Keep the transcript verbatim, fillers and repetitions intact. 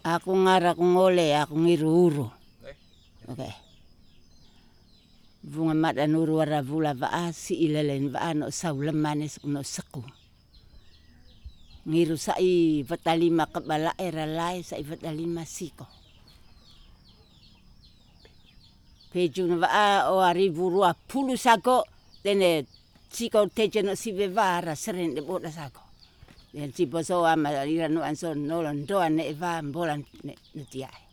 Aku ngara ku ngole aku ngiru uru. Oke. Vunga mada nuru wara vula vaa si ilelen vaa no saula manis no seku. Ngiru sai vatalima kebala era lai sai vatalima siko. Pejun vaa o aribu rua pulu sako tene siko teje no si vevara seren de boda sako. Den si boso ama ira no anso nolon doan ne eva mbolan ne tiai.